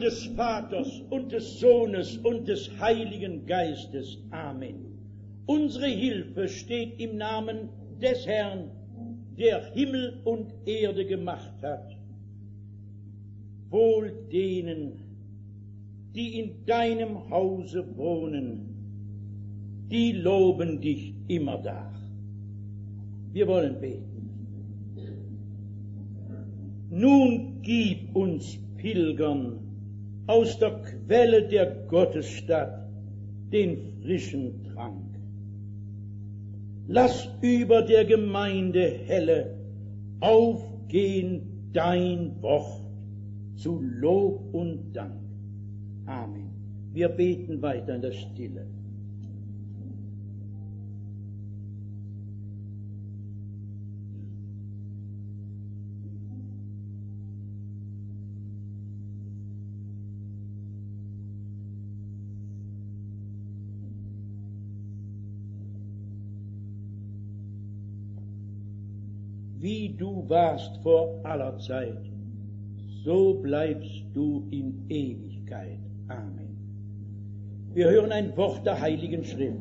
des Vaters und des Sohnes und des Heiligen Geistes. Amen. Unsere Hilfe steht im Namen des Herrn, der Himmel und Erde gemacht hat. Wohl denen, die in deinem Hause wohnen, die loben dich immerdar. Wir wollen beten. Nun gib uns Pilgern aus der Quelle der Gottesstadt den frischen Trank. Lass über der Gemeinde helle aufgehen dein Wort zu Lob und Dank. Amen. Wir beten weiter in der Stille. Wie du warst vor aller Zeit, so bleibst du in Ewigkeit. Amen. Wir hören ein Wort der Heiligen Schrift.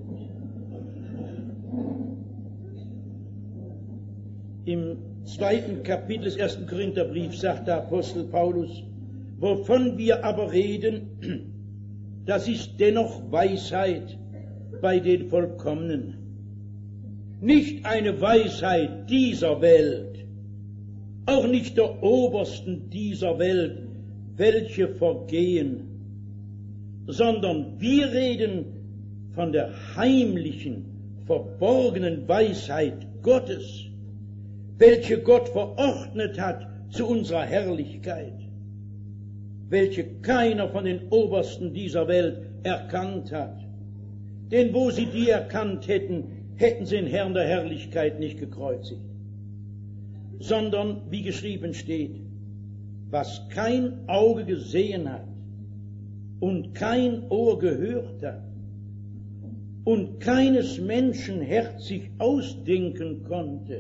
Im 2. Kapitel des 1. Korintherbriefs sagt der Apostel Paulus, wovon wir aber reden, das ist dennoch Weisheit bei den Vollkommenen. Nicht eine Weisheit dieser Welt, auch nicht der Obersten dieser Welt, welche vergehen, sondern wir reden von der heimlichen, verborgenen Weisheit Gottes, welche Gott verordnet hat zu unserer Herrlichkeit, welche keiner von den Obersten dieser Welt erkannt hat. Denn wo sie die erkannt hätten, hätten sie den Herrn der Herrlichkeit nicht gekreuzigt, sondern, wie geschrieben steht, was kein Auge gesehen hat und kein Ohr gehört hat und keines Menschen Herz sich ausdenken konnte,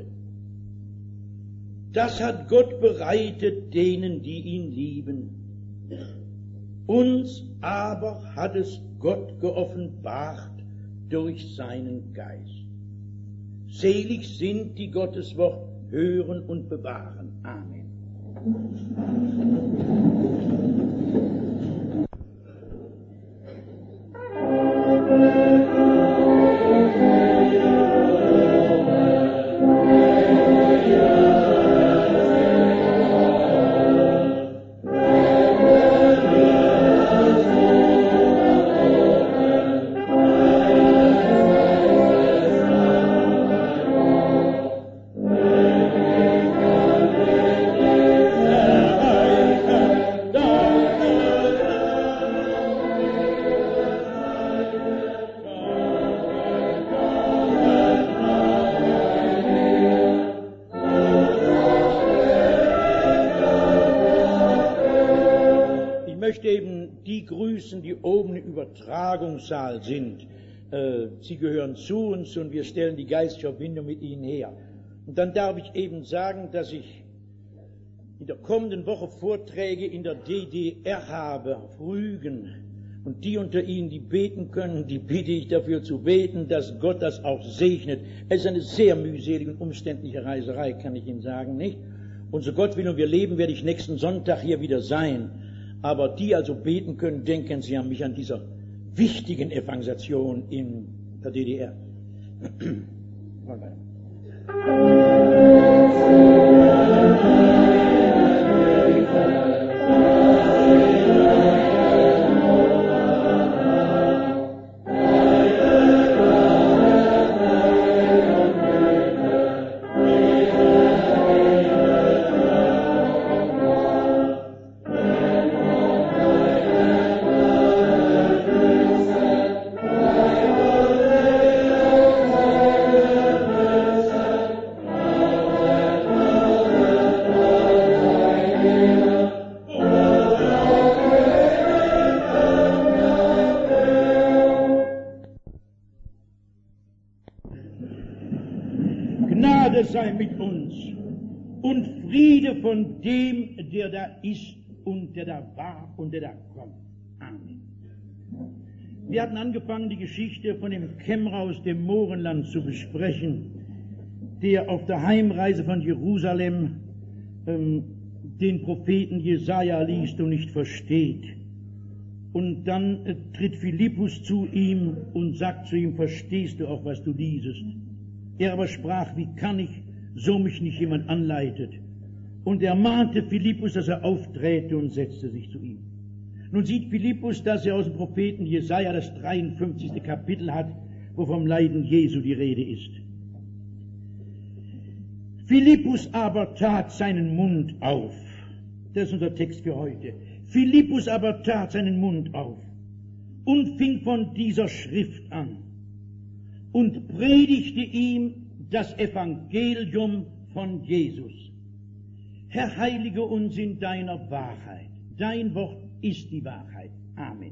das hat Gott bereitet denen, die ihn lieben. Uns aber hat es Gott geoffenbart durch seinen Geist. Selig sind, die Gottes Wort hören und bewahren. Amen. Die oben im Übertragungssaal sind. Sie gehören zu uns und wir stellen die geistliche Verbindung mit ihnen her. Und dann darf ich eben sagen, dass ich in der kommenden Woche Vorträge in der DDR habe, auf Rügen. Und die unter Ihnen, die beten können, die bitte ich dafür zu beten, dass Gott das auch segnet. Es ist eine sehr mühselige und umständliche Reiserei, kann ich Ihnen sagen, nicht? Und so Gott will und wir leben, werde ich nächsten Sonntag hier wieder sein. Aber die also beten können, denken Sie an mich, an dieser wichtigen Evangelisation in der DDR. Sei mit uns und Friede von dem, der da ist und der da war und der da kommt. Amen. Wir hatten angefangen, die Geschichte von dem Kämmerer aus dem Mohrenland zu besprechen, der auf der Heimreise von Jerusalem den Propheten Jesaja liest und nicht versteht. Und dann tritt Philippus zu ihm und sagt zu ihm, verstehst du auch, was du liesest? Er aber sprach, wie kann ich, so mich nicht jemand anleitet? Und er mahnte Philippus, dass er aufträte und setzte sich zu ihm. Nun sieht Philippus, dass er aus dem Propheten Jesaja das 53. Kapitel hat, wo vom Leiden Jesu die Rede ist. Philippus aber tat seinen Mund auf. Das ist unser Text für heute. Philippus aber tat seinen Mund auf und fing von dieser Schrift an und predigte ihm das Evangelium von Jesus. Herr, heilige uns in deiner Wahrheit. Dein Wort ist die Wahrheit. Amen.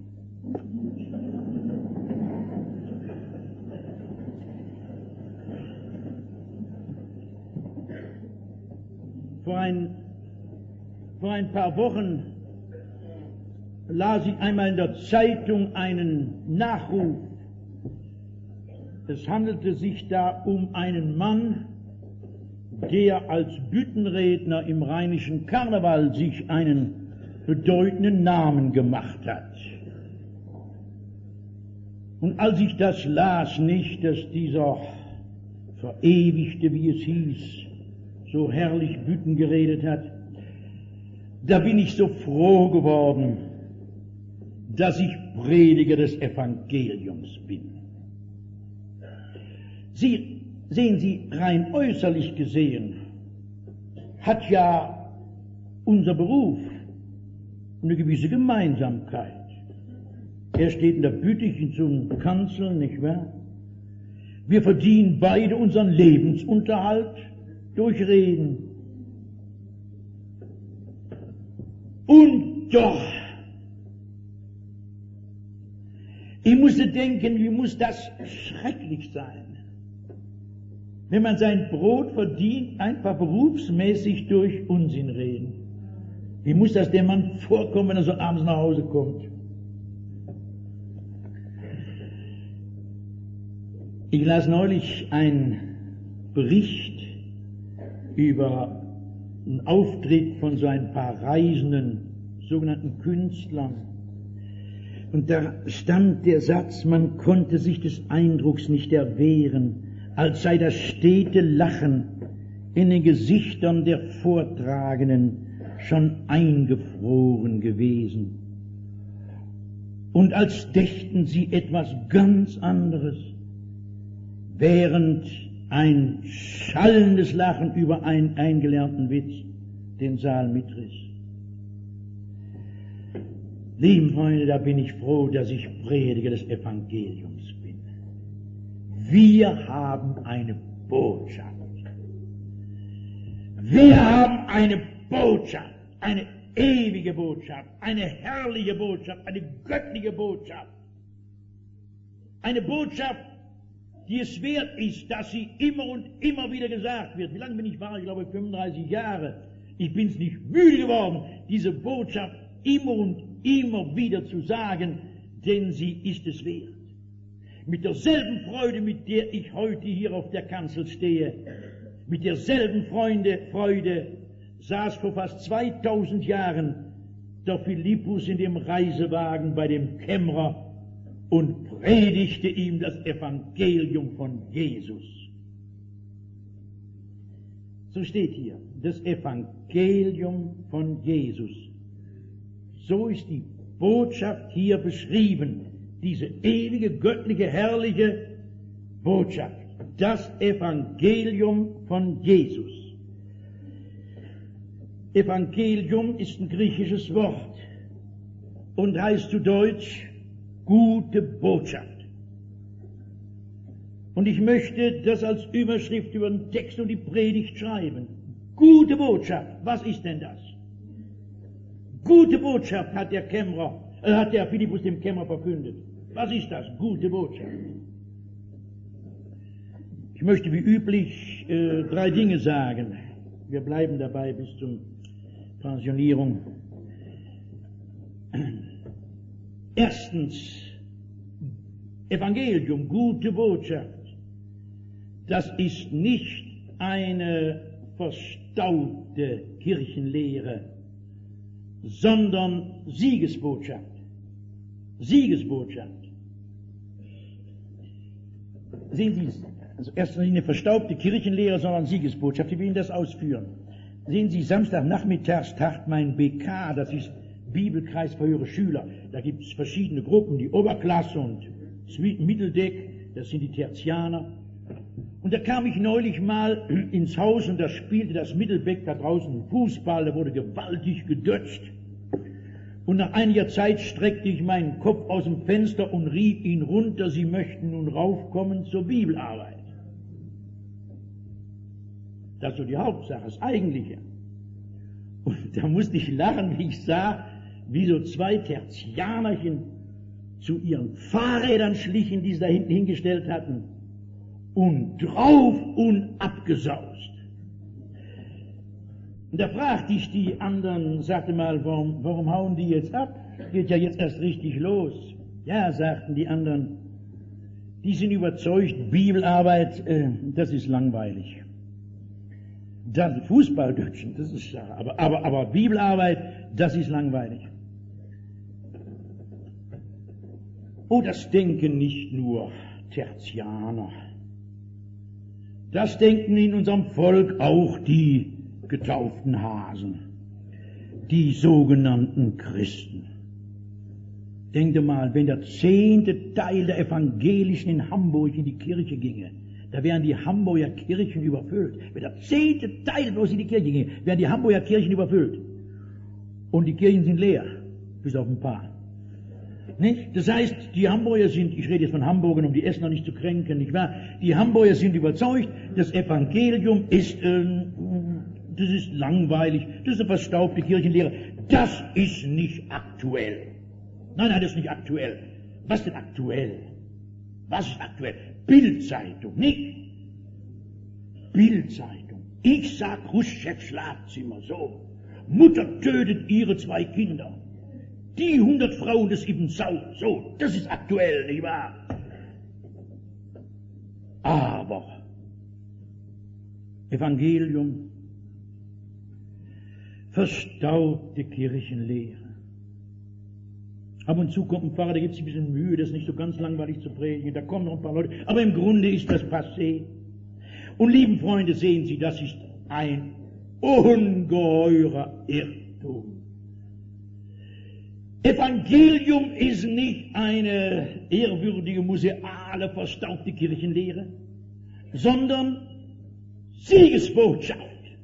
Vor ein paar Wochen las ich einmal in der Zeitung einen Nachruf. Es handelte sich da um einen Mann, der als Büttenredner im rheinischen Karneval sich einen bedeutenden Namen gemacht hat. Und als ich das las, nicht, dass dieser Verewigte, wie es hieß, so herrlich Bütten geredet hat, da bin ich so froh geworden, dass ich Prediger des Evangeliums bin. Sehen Sie, rein äußerlich gesehen, hat ja unser Beruf eine gewisse Gemeinsamkeit. Er steht in der Büttichen zum Kanzel, nicht wahr? Wir verdienen beide unseren Lebensunterhalt durch Reden. Und doch, ich musste denken, wie muss das schrecklich sein, wenn man sein Brot verdient, einfach berufsmäßig durch Unsinn reden. Wie muss das dem Mann vorkommen, wenn er so abends nach Hause kommt? Ich las neulich einen Bericht über einen Auftritt von so ein paar reisenden, sogenannten Künstlern. Und da stand der Satz, man konnte sich des Eindrucks nicht erwehren, als sei das stete Lachen in den Gesichtern der Vortragenden schon eingefroren gewesen. Und als dächten sie etwas ganz anderes, während ein schallendes Lachen über einen eingelernten Witz den Saal mitriss. Lieben Freunde, da bin ich froh, dass ich Prediger des Evangeliums bin. Wir haben eine Botschaft. Wir haben eine Botschaft, eine ewige Botschaft, eine herrliche Botschaft, eine göttliche Botschaft. Eine Botschaft, die es wert ist, dass sie immer und immer wieder gesagt wird. Wie lange bin ich wahr? Ich glaube 35 Jahre. Ich bin es nicht müde geworden, diese Botschaft immer und immer wieder zu sagen, denn sie ist es wert. Mit derselben Freude, mit der ich heute hier auf der Kanzel stehe, mit derselben Freude saß vor fast 2000 Jahren der Philippus in dem Reisewagen bei dem Kämmerer und predigte ihm das Evangelium von Jesus. So steht hier, das Evangelium von Jesus. So ist die Botschaft hier beschrieben, diese ewige, göttliche, herrliche Botschaft, das Evangelium von Jesus. Evangelium ist ein griechisches Wort und heißt zu Deutsch gute Botschaft. Und ich möchte das als Überschrift über den Text und die Predigt schreiben. Gute Botschaft, was ist denn das? Gute Botschaft hat der Philippus dem Kämmerer verkündet. Was ist das? Gute Botschaft. Ich möchte wie üblich 3 Dinge sagen. Wir bleiben dabei bis zur Pensionierung. Erstens, Evangelium, gute Botschaft, das ist nicht eine verstaubte Kirchenlehre, sondern Siegesbotschaft. Siegesbotschaft. Sehen Sie es? Also erstens nicht eine verstaubte Kirchenlehre, sondern Siegesbotschaft. Ich will Ihnen das ausführen. Sehen Sie, Samstagnachmittags tagt mein BK, das ist Bibelkreis für höhere Schüler. Da gibt es verschiedene Gruppen, die Oberklasse und Mitteldeck, das sind die Tertianer. Und da kam ich neulich mal ins Haus und da spielte das Mitteldeck da draußen Fußball, da wurde gewaltig gedötzt. Und nach einiger Zeit streckte ich meinen Kopf aus dem Fenster und rief ihn runter, Sie möchten nun raufkommen zur Bibelarbeit. Das ist so die Hauptsache, das Eigentliche. Und da musste ich lachen, wie ich sah, wie so zwei Tertianerchen zu ihren Fahrrädern schlichen, die sie da hinten hingestellt hatten, und drauf und abgesaust. Und da fragte ich die anderen, sagte mal, warum hauen die jetzt ab? Geht ja jetzt erst richtig los. Ja, sagten die anderen, die sind überzeugt, Bibelarbeit, das ist langweilig. Das Fußballdötschen, das ist ja, aber Bibelarbeit, das ist langweilig. Oh, das denken nicht nur Tertianer. Das denken in unserem Volk auch die getauften Hasen, die sogenannten Christen. Denkt mal, wenn der 10. Teil der Evangelischen in Hamburg in die Kirche ginge, da wären die Hamburger Kirchen überfüllt. Wenn der 10. Teil bloß in die Kirche ginge, wären die Hamburger Kirchen überfüllt. Und die Kirchen sind leer, bis auf ein paar. Nicht? Das heißt, die Hamburger sind, ich rede jetzt von Hamburgern, um die Essener nicht zu kränken, nicht wahr? Die Hamburger sind überzeugt, das Evangelium ist, das ist langweilig, das ist eine verstaubte Kirchenlehre. Das ist nicht aktuell. Nein, das ist nicht aktuell. Was ist denn aktuell? Was ist aktuell? Bildzeitung, nicht? Bildzeitung. Ich sag Khrushchev Schlafzimmer, so. Mutter tötet ihre 2 Kinder. Die 100 Frauen des Ibn Saud, so, das ist aktuell, nicht wahr? Aber Evangelium, verstaubte Kirchenlehre. Ab und zu kommt ein Pfarrer, der gibt sich ein bisschen Mühe, das ist nicht so ganz langweilig zu predigen, da kommen noch ein paar Leute, aber im Grunde ist das passé. Und lieben Freunde, sehen Sie, das ist ein ungeheurer Irrtum. Evangelium ist nicht eine ehrwürdige, museale, verstaubte Kirchenlehre, sondern Siegesbotschaft.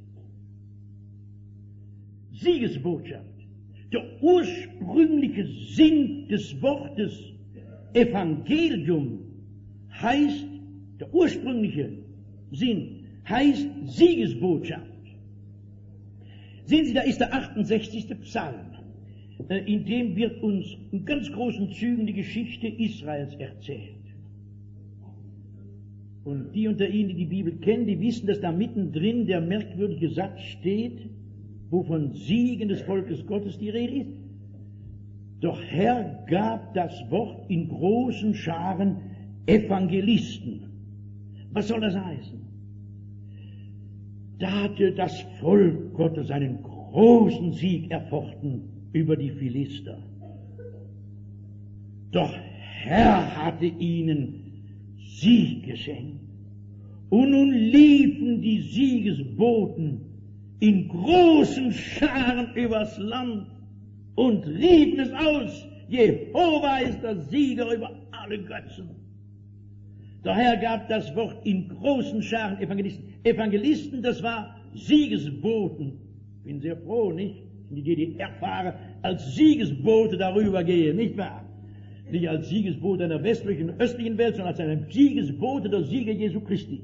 Siegesbotschaft. Der ursprüngliche Sinn des Wortes Evangelium heißt, der ursprüngliche Sinn heißt Siegesbotschaft. Sehen Sie, da ist der 68. Psalm. In dem wird uns in ganz großen Zügen die Geschichte Israels erzählt. Und die unter Ihnen, die die Bibel kennen, die wissen, dass da mittendrin der merkwürdige Satz steht, wo von Siegen des Volkes Gottes die Rede ist. Doch Herr gab das Wort in großen Scharen Evangelisten. Was soll das heißen? Da hatte das Volk Gottes einen großen Sieg erfochten über die Philister. Doch Herr hatte ihnen Sieg geschenkt. Und nun liefen die Siegesboten in großen Scharen übers Land und riefen es aus, Jehova ist der Sieger über alle Götzen. Der Herr gab das Wort in großen Scharen Evangelisten. Evangelisten, das war Siegesboten. Bin sehr froh, nicht? Die DDR-Fahrer als Siegesbote darüber gehen, nicht wahr? Nicht als Siegesbote einer westlichen und östlichen Welt, sondern als ein Siegesbote der Sieger Jesu Christi.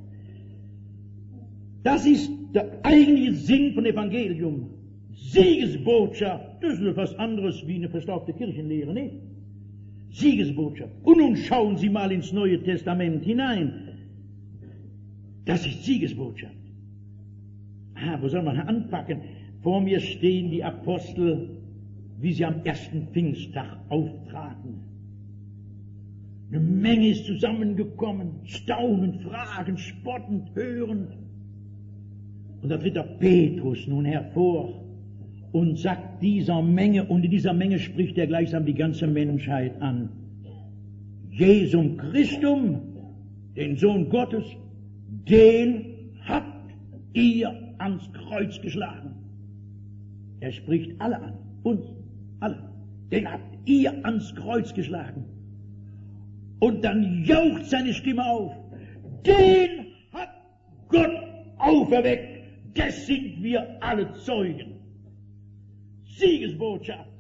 Das ist der eigentliche Sinn von Evangelium. Siegesbotschaft, das ist etwas anderes wie eine verstaubte Kirchenlehre, nicht? Siegesbotschaft. Und nun schauen Sie mal ins Neue Testament hinein. Das ist Siegesbotschaft. Wo soll man anpacken? Vor mir stehen die Apostel, wie sie am ersten Pfingsttag auftraten. Eine Menge ist zusammengekommen, staunend, fragend, spottend, hörend. Und da tritt der Petrus nun hervor und sagt dieser Menge, und in dieser Menge spricht er gleichsam die ganze Menschheit an. Jesum Christum, den Sohn Gottes, den habt ihr ans Kreuz geschlagen. Er spricht alle an, uns, alle. Den habt ihr ans Kreuz geschlagen. Und dann jaucht seine Stimme auf. Den hat Gott auferweckt. Das sind wir alle Zeugen. Siegesbotschaft.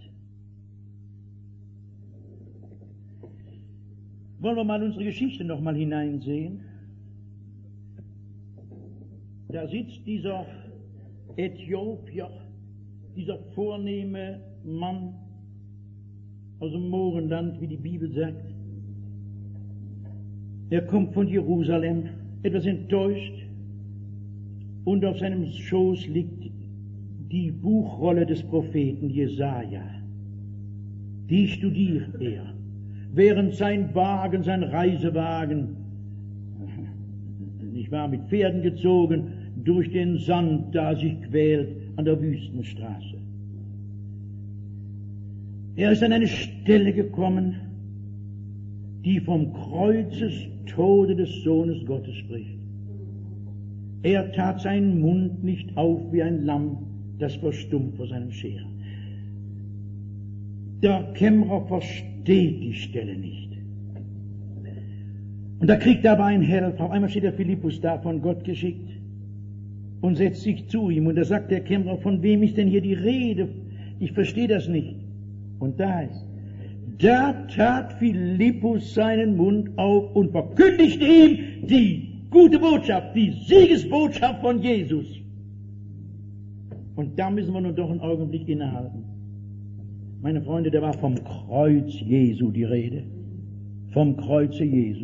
Wollen wir mal unsere Geschichte noch mal hineinsehen? Da sitzt dieser Äthiopier, dieser vornehme Mann aus dem Mohrenland, wie die Bibel sagt. Er kommt von Jerusalem, etwas enttäuscht, und auf seinem Schoß liegt die Buchrolle des Propheten Jesaja. Die studiert er, während sein Wagen, sein Reisewagen, nicht wahr, mit Pferden gezogen, durch den Sand da sich quält an der Wüstenstraße. Er ist an eine Stelle gekommen, die vom Kreuzestode des Sohnes Gottes spricht. Er tat seinen Mund nicht auf wie ein Lamm, das verstummt vor seinem Scherer. Der Kämmerer versteht die Stelle nicht. Und da kriegt er aber einen Helfer. Auf einmal steht der Philippus da, von Gott geschickt, und setzt sich zu ihm. Und da sagt der Kämmerer, von wem ist denn hier die Rede? Ich verstehe das nicht. Und da ist, da tat Philippus seinen Mund auf und verkündigte ihm die gute Botschaft, die Siegesbotschaft von Jesus. Und da müssen wir nun doch einen Augenblick innehalten. Meine Freunde, da war vom Kreuz Jesu die Rede. Vom Kreuze Jesu.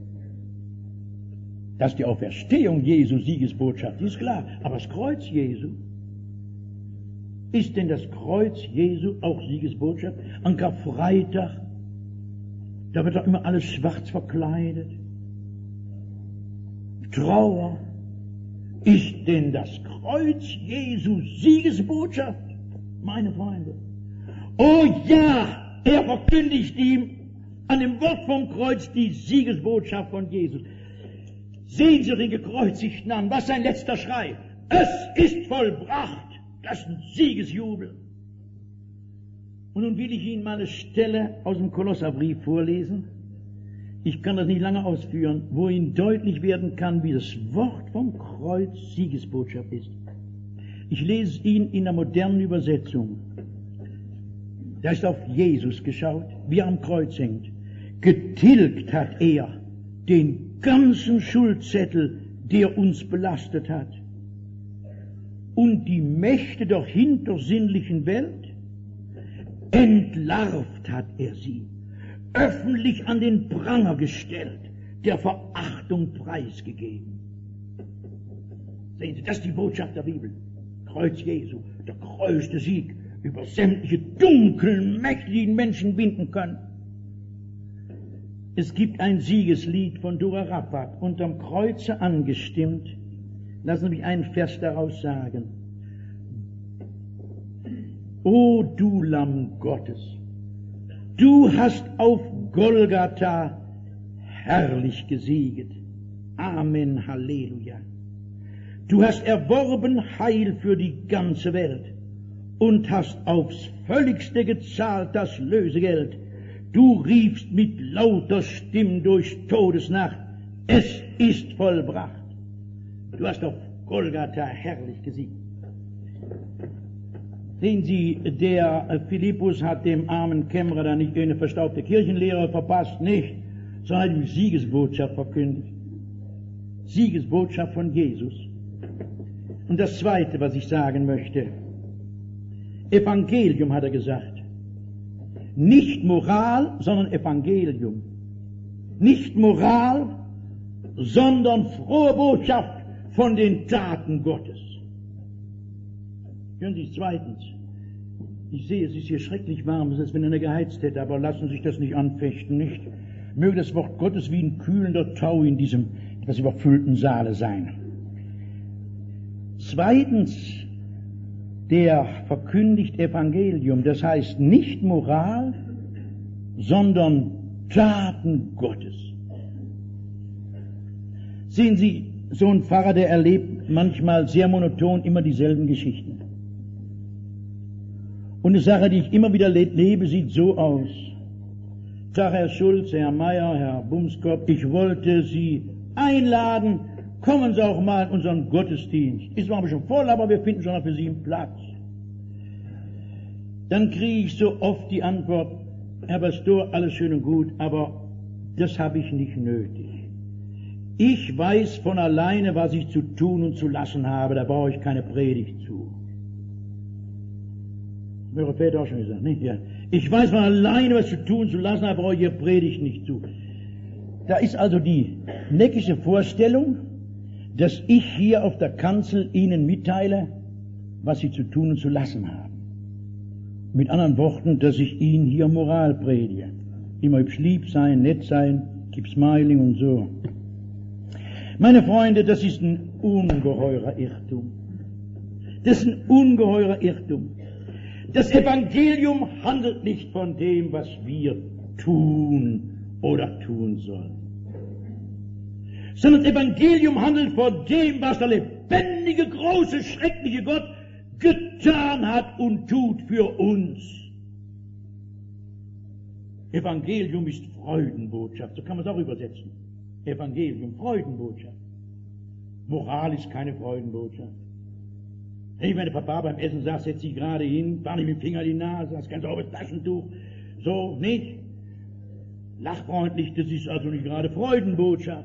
Dass die Auferstehung Jesu Siegesbotschaft ist, klar. Aber das Kreuz Jesu, ist denn das Kreuz Jesu auch Siegesbotschaft? An Karfreitag, da wird doch immer alles schwarz verkleidet. Trauer. Ist denn das Kreuz Jesu Siegesbotschaft? Meine Freunde. Oh ja, er verkündigt ihm an dem Wort vom Kreuz die Siegesbotschaft von Jesus. Sehen Sie den Gekreuzigten an, was sein letzter Schrei. Es ist vollbracht. Das ist ein Siegesjubel. Und nun will ich Ihnen mal eine Stelle aus dem Kolosserbrief vorlesen. Ich kann das nicht lange ausführen, wo Ihnen deutlich werden kann, wie das Wort vom Kreuz Siegesbotschaft ist. Ich lese es Ihnen in der modernen Übersetzung. Da ist auf Jesus geschaut, wie er am Kreuz hängt. Getilgt hat er den ganzen Schuldzettel, der uns belastet hat. Und die Mächte der hintersinnlichen Welt, entlarvt hat er sie, öffentlich an den Pranger gestellt, der Verachtung preisgegeben. Sehen Sie, das ist die Botschaft der Bibel. Kreuz Jesu, der größte Sieg über sämtliche dunklen Mächte, die den Menschen binden können. Es gibt ein Siegeslied von Dora Rapat, unterm Kreuze angestimmt. Lassen Sie mich einen Vers daraus sagen. O du Lamm Gottes, du hast auf Golgatha herrlich gesieget. Amen, Halleluja. Du hast erworben Heil für die ganze Welt und hast aufs Völligste gezahlt das Lösegeld. Du riefst mit lauter Stimme durch Todesnacht, es ist vollbracht. Du hast auf Golgatha herrlich gesiegt. Sehen Sie, der Philippus hat dem armen Kämmerer da nicht eine verstaubte Kirchenlehre verpasst, nicht, sondern hat ihm Siegesbotschaft verkündigt. Siegesbotschaft von Jesus. Und das Zweite, was ich sagen möchte, Evangelium hat er gesagt. Nicht Moral, sondern Evangelium. Nicht Moral, sondern frohe Botschaft von den Taten Gottes. Hören Sie zweitens. Ich sehe, es ist hier schrecklich warm, es ist, als wenn einer geheizt hätte, aber lassen Sie sich das nicht anfechten, nicht? Möge das Wort Gottes wie ein kühlender Tau in diesem etwas überfüllten Saale sein. Zweitens, der verkündigt Evangelium, das heißt nicht Moral, sondern Taten Gottes. Sehen Sie, so ein Pfarrer, der erlebt manchmal sehr monoton immer dieselben Geschichten. Und eine Sache, die ich immer wieder lebe, sieht so aus. Tag, Herr Schulze, Herr Meier, Herr Bumskopf, ich wollte Sie einladen, kommen Sie auch mal in unseren Gottesdienst. Ist zwar schon voll, aber wir finden schon noch für Sie einen Platz. Dann kriege ich so oft die Antwort, Herr Pastor, alles schön und gut, aber das habe ich nicht nötig. Ich weiß von alleine, was ich zu tun und zu lassen habe, da brauche ich keine Predigt zu. Eure Väter auch schon gesagt, nicht? Ja. Ich weiß von alleine, was zu tun und zu lassen habe, brauche ich Ihre Predigt nicht zu. Da ist also die neckische Vorstellung, dass ich hier auf der Kanzel Ihnen mitteile, was Sie zu tun und zu lassen haben. Mit anderen Worten, dass ich Ihnen hier Moral predige. Immer hübsch lieb sein, nett sein, keep smiling und so. Meine Freunde, das ist ein ungeheurer Irrtum. Das ist ein ungeheurer Irrtum. Das Evangelium handelt nicht von dem, was wir tun oder tun sollen, sondern das Evangelium handelt von dem, was der lebendige, große, schreckliche Gott getan hat und tut für uns. Evangelium ist Freudenbotschaft, so kann man es auch übersetzen. Evangelium, Freudenbotschaft. Moral ist keine Freudenbotschaft. Hey, wenn der Papa beim Essen sagt, setz dich gerade hin, fahr nicht mit dem Finger in die Nase, hast kein sauberes Taschentuch, so, nicht? Lachfreundlich, das ist also nicht gerade Freudenbotschaft.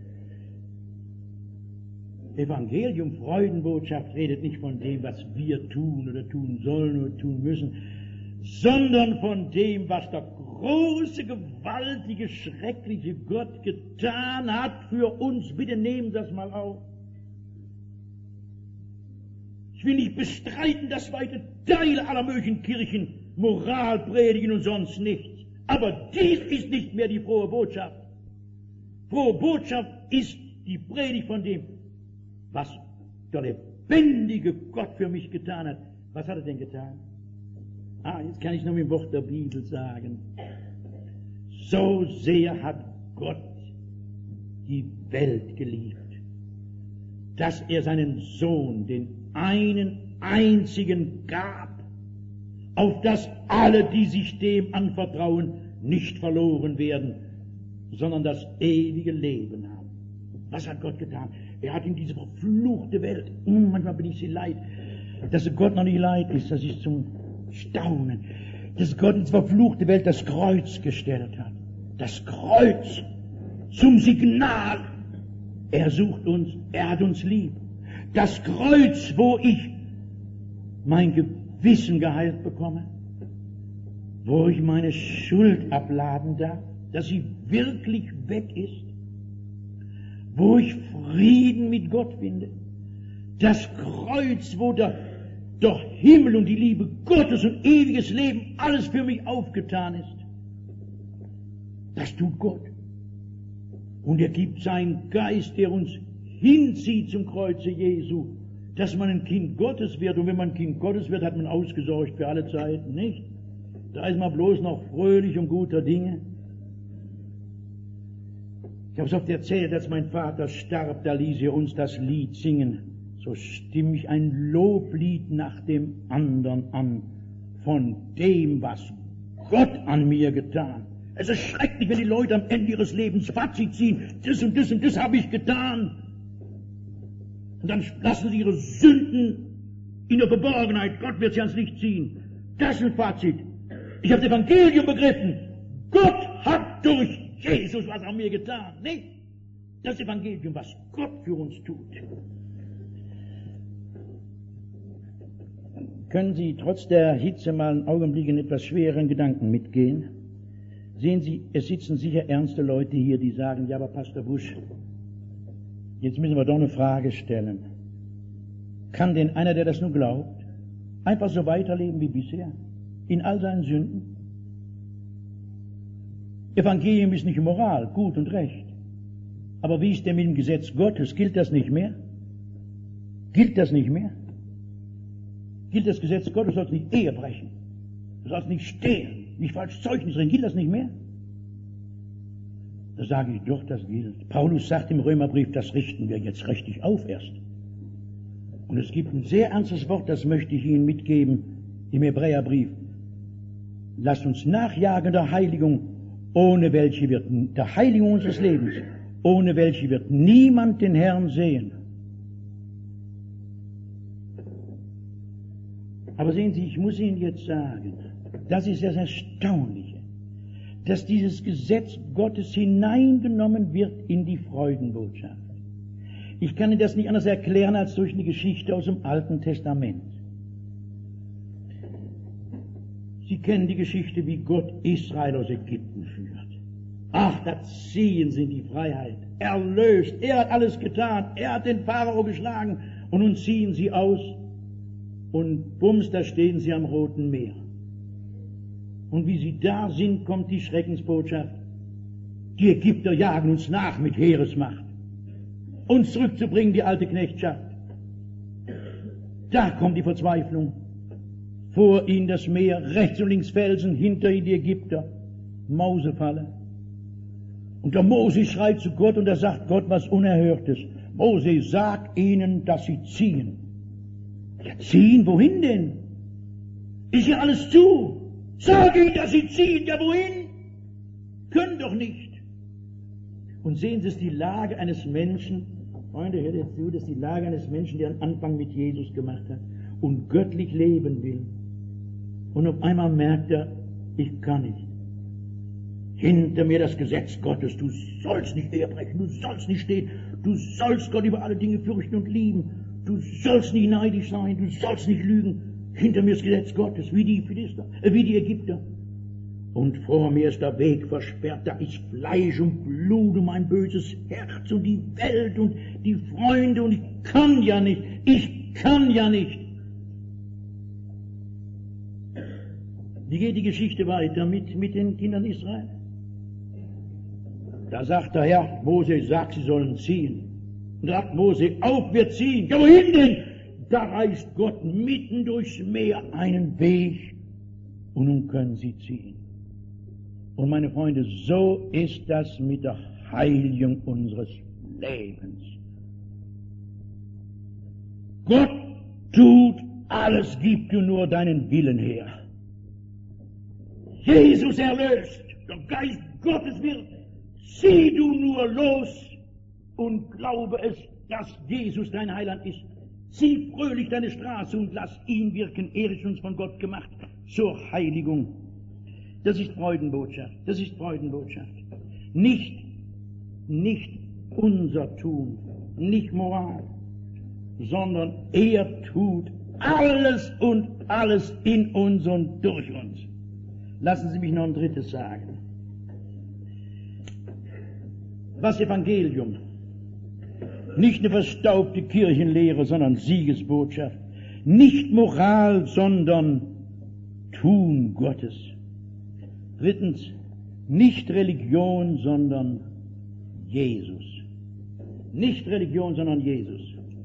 Evangelium, Freudenbotschaft redet nicht von dem, was wir tun oder tun sollen oder tun müssen, sondern von dem, was der große, gewaltige, schreckliche Gott getan hat für uns. Bitte nehmen Sie das mal auf. Ich will nicht bestreiten, dass weite Teile aller möglichen Kirchen Moral predigen und sonst nichts. Aber dies ist nicht mehr die frohe Botschaft. Frohe Botschaft ist die Predigt von dem, was der lebendige Gott für mich getan hat. Was hat er denn getan? Jetzt kann ich noch mit dem Wort der Bibel sagen. So sehr hat Gott die Welt geliebt, dass er seinen Sohn, den einen einzigen gab, auf dass alle, die sich dem anvertrauen, nicht verloren werden, sondern das ewige Leben haben. Was hat Gott getan? Er hat in diese verfluchte Welt, manchmal bin ich sie leid, dass Gott noch nicht leid ist, das ist zum Staunen, dass Gott in diese verfluchte Welt das Kreuz gestellt hat. Das Kreuz zum Signal. Er sucht uns, er hat uns lieb. Das Kreuz, wo ich mein Gewissen geheilt bekomme, wo ich meine Schuld abladen darf, dass sie wirklich weg ist, wo ich Frieden mit Gott finde. Das Kreuz, wo der Himmel und die Liebe Gottes und ewiges Leben alles für mich aufgetan ist. Das tut Gott. Und er gibt seinen Geist, der uns hinzieht zum Kreuze Jesu, dass man ein Kind Gottes wird. Und wenn man ein Kind Gottes wird, hat man ausgesorgt für alle Zeiten, nicht? Da ist man bloß noch fröhlich und guter Dinge. Ich habe es oft erzählt, als mein Vater starb, da ließ er uns das Lied singen. So stimme ich ein Loblied nach dem anderen an, von dem, was Gott an mir getan. Es ist schrecklich, wenn die Leute am Ende ihres Lebens Fazit ziehen, das und das und das habe ich getan. Und dann lassen sie ihre Sünden in der Verborgenheit. Gott wird sie ans Licht ziehen. Das ist ein Fazit. Ich habe das Evangelium begriffen. Gott hat durch Jesus was an mir getan. Nicht das Evangelium, was Gott für uns tut. Können Sie trotz der Hitze mal einen Augenblick in etwas schweren Gedanken mitgehen? Sehen Sie, es sitzen sicher ernste Leute hier, die sagen, ja, aber Pastor Busch, jetzt müssen wir doch eine Frage stellen. Kann denn einer, der das nur glaubt, einfach so weiterleben wie bisher? in all seinen Sünden? Evangelium ist nicht Moral, gut und recht. Aber wie ist denn mit dem Gesetz Gottes? Gilt das nicht mehr? Gilt das nicht mehr? Gilt das Gesetz Gottes, du sollst nicht Ehe brechen, du sollst nicht stehlen, nicht falsch Zeugnis reden, gilt das nicht mehr? Da sage ich doch, das gilt. Paulus sagt im Römerbrief, das richten wir jetzt richtig auf erst. Und es gibt ein sehr ernstes Wort, das möchte ich Ihnen mitgeben im Hebräerbrief. Lasst uns nachjagen der Heiligung, ohne welche wird, der Heiligung unseres Lebens, ohne welche wird niemand den Herrn sehen. Aber sehen Sie, ich muss Ihnen jetzt sagen, das ist das Erstaunliche, dass dieses Gesetz Gottes hineingenommen wird in die Freudenbotschaft. Ich kann Ihnen das nicht anders erklären als durch eine Geschichte aus dem Alten Testament. Sie kennen die Geschichte, wie Gott Israel aus Ägypten führt. Ach, da ziehen sie in die Freiheit. Erlöst, er hat alles getan, er hat den Pharao geschlagen und nun ziehen sie aus und bums, da stehen sie am Roten Meer. Und wie sie da sind, kommt die Schreckensbotschaft. Die Ägypter jagen uns nach mit Heeresmacht, uns zurückzubringen, die alte Knechtschaft. Da kommt die Verzweiflung. Vor ihnen das Meer, rechts und links Felsen, hinter ihnen die Ägypter, Mausefalle. Und der Mose schreit zu Gott und da sagt Gott was Unerhörtes. Mose, sag ihnen, dass sie ziehen. Ja, ziehen? Wohin denn? Ist ja alles zu. Sag ihnen, dass sie ziehen. Ja, wohin? Können doch nicht. Und sehen Sie, es ist die Lage eines Menschen, Freunde, hört jetzt zu, das ist die Lage eines Menschen, der einen Anfang mit Jesus gemacht hat und göttlich leben will. Und auf einmal merkt er, ich kann nicht. Hinter mir das Gesetz Gottes, du sollst nicht Ehe brechen, du sollst nicht stehen, du sollst Gott über alle Dinge fürchten und lieben, du sollst nicht neidisch sein, du sollst nicht lügen. Hinter mir das Gesetz Gottes, wie die Philister, wie die Ägypter. Und vor mir ist der Weg versperrt, da ist Fleisch und Blut und mein böses Herz und die Welt und die Freunde und ich kann ja nicht. Wie geht die Geschichte weiter mit den Kindern Israel? Da sagt der Herr, Mose sagt, sie sollen ziehen. Und da sagt Mose, auf, wir ziehen. Ja, wohin denn? Da reißt Gott mitten durchs Meer einen Weg und nun können sie ziehen. Und meine Freunde, so ist das mit der Heiligung unseres Lebens. Gott tut alles, gib du nur deinen Willen her. Jesus erlöst, der Geist Gottes wird, zieh du nur los und glaube es, dass Jesus dein Heiland ist. Zieh fröhlich deine Straße und lass ihn wirken, er ist uns von Gott gemacht, zur Heiligung. Das ist Freudenbotschaft, das ist Freudenbotschaft. Nicht unser Tun, nicht Moral, sondern er tut alles und alles in uns und durch uns. Lassen Sie mich noch ein drittes sagen. Was Evangelium? Nicht eine verstaubte Kirchenlehre, sondern Siegesbotschaft. Nicht Moral, sondern Tun Gottes. Drittens, nicht Religion, sondern Jesus. Nicht Religion, sondern Jesus.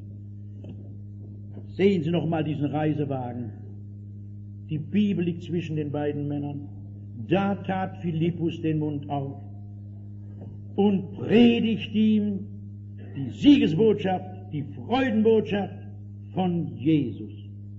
Sehen Sie noch mal diesen Reisewagen. Die Bibel liegt zwischen den beiden Männern. Da tat Philippus den Mund auf und predigt ihm die Siegesbotschaft, die Freudenbotschaft von Jesus.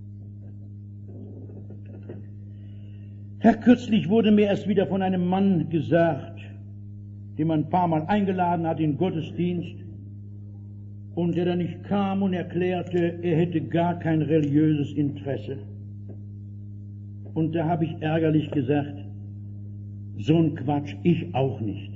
Kürzlich wurde mir erst wieder von einem Mann gesagt, den man ein paar Mal eingeladen hat in den Gottesdienst und der dann nicht kam und erklärte, er hätte gar kein religiöses Interesse. Und da habe ich ärgerlich gesagt, so ein Quatsch, ich auch nicht.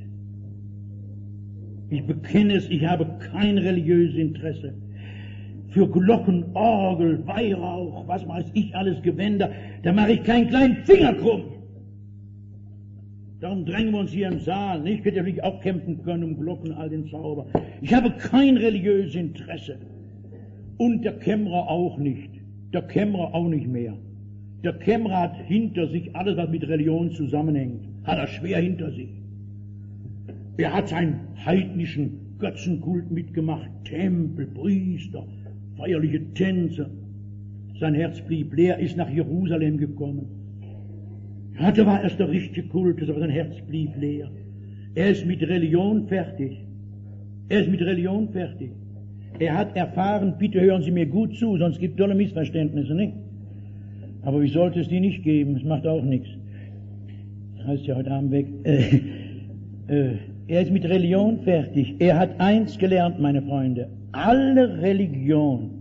Ich bekenne es, ich habe kein religiöses Interesse. Für Glocken, Orgel, Weihrauch, was weiß ich alles, Gewänder, da mache ich keinen kleinen Finger krumm. Darum drängen wir uns hier im Saal. Ich hätte natürlich auch kämpfen können um Glocken, all den Zauber. Ich habe kein religiöses Interesse. Und der Kämmerer auch nicht. Der Kämmerer auch nicht mehr. Der Kämmerer hat hinter sich alles, was mit Religion zusammenhängt, hat er schwer hinter sich. Er hat seinen heidnischen Götzenkult mitgemacht, Tempel, Priester, feierliche Tänze. Sein Herz blieb leer, ist nach Jerusalem gekommen. Ja, da war erst der richtige Kultus, aber sein Herz blieb leer. Er ist mit Religion fertig. Er ist mit Religion fertig. Er hat erfahren, bitte hören Sie mir gut zu, sonst gibt es tolle Missverständnisse, nicht? Aber ich sollte es die nicht geben, es macht auch nichts. Das heißt ja heute Abend weg. Er ist mit Religion fertig. Er hat eins gelernt, meine Freunde. Alle Religion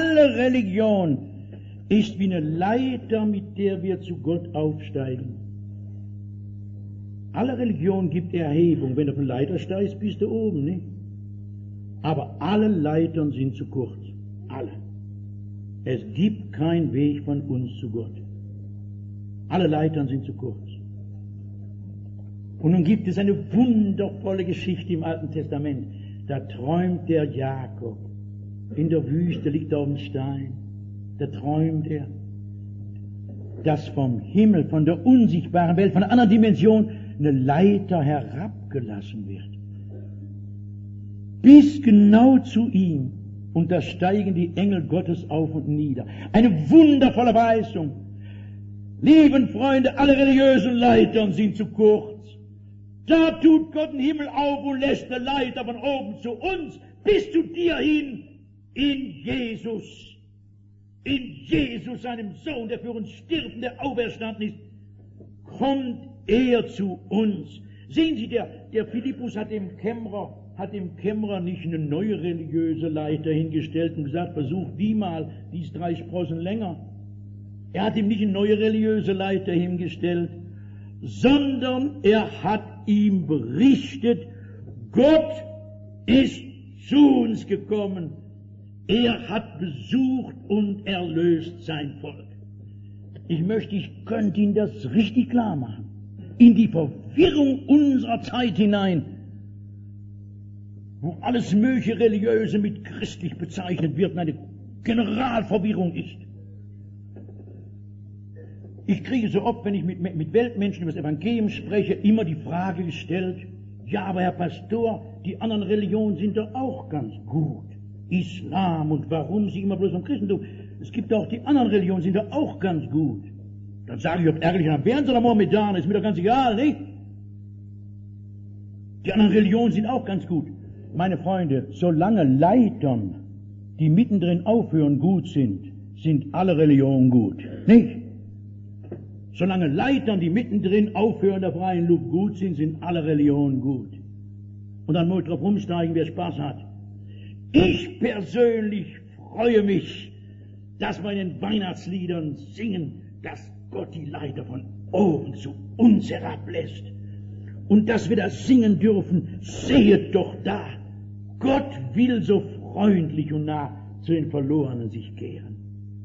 ist wie eine Leiter, mit der wir zu Gott aufsteigen. Alle Religion gibt Erhebung. Wenn du auf eine Leiter steigst, bist du oben, nicht? Aber alle Leitern sind zu kurz. Alle. Es gibt keinen Weg von uns zu Gott. Alle Leitern sind zu kurz. Und nun gibt es eine wundervolle Geschichte im Alten Testament. Da träumt der Jakob. In der Wüste liegt er auf dem Stein. Da träumt er, dass vom Himmel, von der unsichtbaren Welt, von einer anderen Dimension eine Leiter herabgelassen wird. Bis genau zu ihm. Und da steigen die Engel Gottes auf und nieder. Eine wundervolle Verheißung. Lieben Freunde, alle religiösen Leitern sind zu kurz. Da tut Gott den Himmel auf und lässt eine Leiter von oben zu uns, bis zu dir hin, in Jesus, seinem Sohn, der für uns stirbt, der auferstanden ist, kommt er zu uns. Sehen Sie, der Philippus hat dem Kämmerer nicht eine neue religiöse Leiter hingestellt und gesagt, versuch die mal, die ist 3 Sprossen länger. Er hat ihm nicht eine neue religiöse Leiter hingestellt, sondern er hat ihm berichtet, Gott ist zu uns gekommen. Er hat besucht und erlöst sein Volk. Ich könnte Ihnen das richtig klar machen. In die Verwirrung unserer Zeit hinein, wo alles mögliche Religiöse mit christlich bezeichnet wird und eine Generalverwirrung ist. Ich kriege so oft, wenn ich mit Weltmenschen über das Evangelium spreche, immer die Frage gestellt, ja, aber Herr Pastor, die anderen Religionen sind doch auch ganz gut. Islam und warum Sie immer bloß vom Christentum? Es gibt auch die anderen Religionen, sind doch auch ganz gut. Dann sage ich, ob ärgerlich am Bären oder Mohammedaner, ist mir doch ganz egal, nicht? Die anderen Religionen sind auch ganz gut. Meine Freunde, solange Leitern, die mittendrin aufhören, gut sind, sind alle Religionen gut. Nicht? Solange Leitern, die mittendrin aufhören, der freien Luft gut sind, sind alle Religionen gut. Und dann muss ich drauf rumsteigen, wer Spaß hat. Ich persönlich freue mich, dass wir in den Weihnachtsliedern singen, dass Gott die Leiter von oben zu uns herablässt. Und dass wir das singen dürfen, sehet doch da, Gott will so freundlich und nah zu den Verlorenen sich kehren.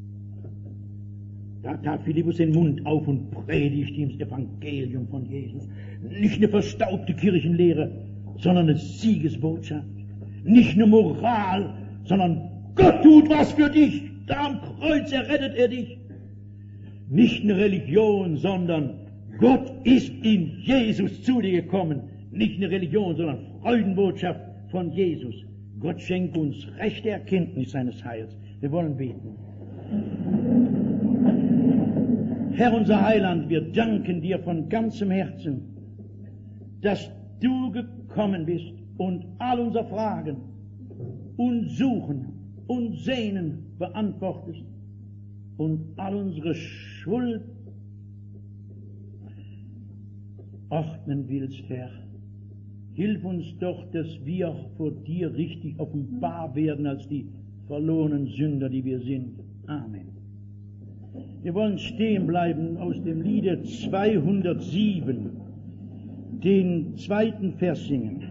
Da tat Philippus den Mund auf und predigt ihm das Evangelium von Jesus. Nicht eine verstaubte Kirchenlehre, sondern eine Siegesbotschaft. Nicht eine Moral, sondern Gott tut was für dich. Da am Kreuz errettet er dich. Nicht eine Religion, sondern Gott ist in Jesus zu dir gekommen. Nicht eine Religion, sondern Freudenbotschaft von Jesus. Gott schenkt uns rechte Erkenntnis seines Heils. Wir wollen beten. Herr, unser Heiland, wir danken dir von ganzem Herzen, dass du gekommen bist und all unsere Fragen und Suchen und Sehnen beantwortest und all unsere Schuld ordnen willst, Herr. Hilf uns doch, dass wir vor dir richtig offenbar werden als die verlorenen Sünder, die wir sind. Amen. Wir wollen stehen bleiben aus dem Liede 207, den 2. Vers singen.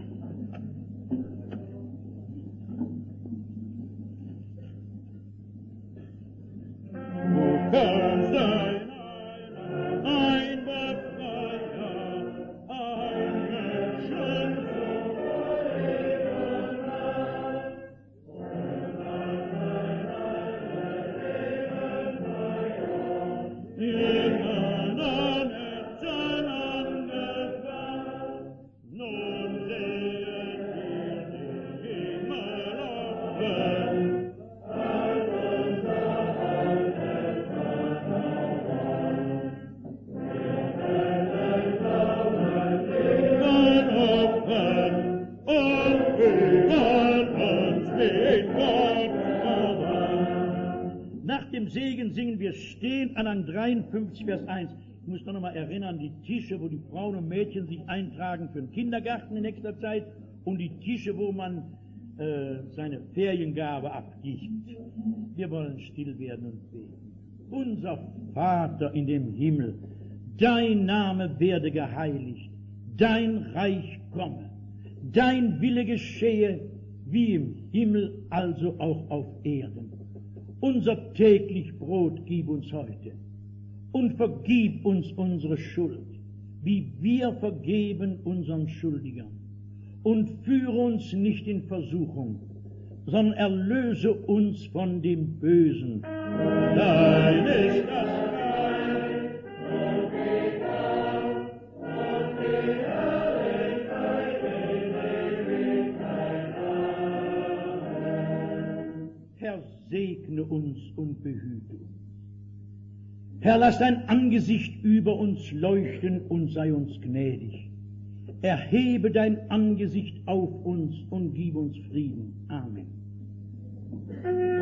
Yeah. Segen singen wir stehen, Anhang 53, Vers 1. Ich muss noch einmal erinnern, die Tische, wo die Frauen und Mädchen sich eintragen für den Kindergarten in nächster Zeit und die Tische, wo man seine Feriengabe abgibt. Wir wollen still werden und beten. Unser Vater in dem Himmel, dein Name werde geheiligt, dein Reich komme, dein Wille geschehe, wie im Himmel, also auch auf Erden. Unser täglich Brot gib uns heute und vergib uns unsere Schuld, wie wir vergeben unseren Schuldigern. Und führe uns nicht in Versuchung, sondern erlöse uns von dem Bösen. Dein ist das Reich und die Kraft und die Herrlichkeit in Ewigkeit. Amen. Herr, segne uns und behüte uns. Herr, lass dein Angesicht über uns leuchten und sei uns gnädig. Erhebe dein Angesicht auf uns und gib uns Frieden. Amen.